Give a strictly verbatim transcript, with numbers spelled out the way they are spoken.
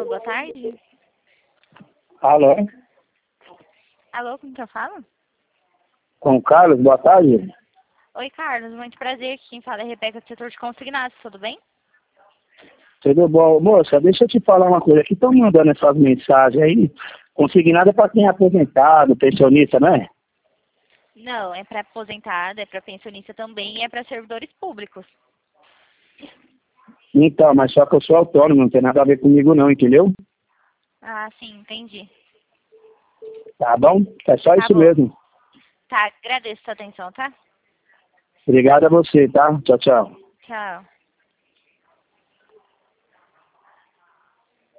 boa tarde. Alô? Alô, com quem eu falo? Com o Carlos, boa tarde. Oi, Carlos, muito prazer. Quem fala é Rebeca do setor de consignados, tudo bem? Tudo bom? Moça, deixa eu te falar uma coisa. Aqui estão mandando essas mensagens aí. Consignado é para quem é aposentado, pensionista, não é? Não, é para aposentado, é para pensionista também e é para servidores públicos. Então, mas só que eu sou autônomo, não tem nada a ver comigo não, entendeu? Ah, sim, entendi. Tá bom? É só Tá isso bom. mesmo. Tá, agradeço a sua atenção, tá? Obrigado a você, tá? Tchau, tchau. Tchau.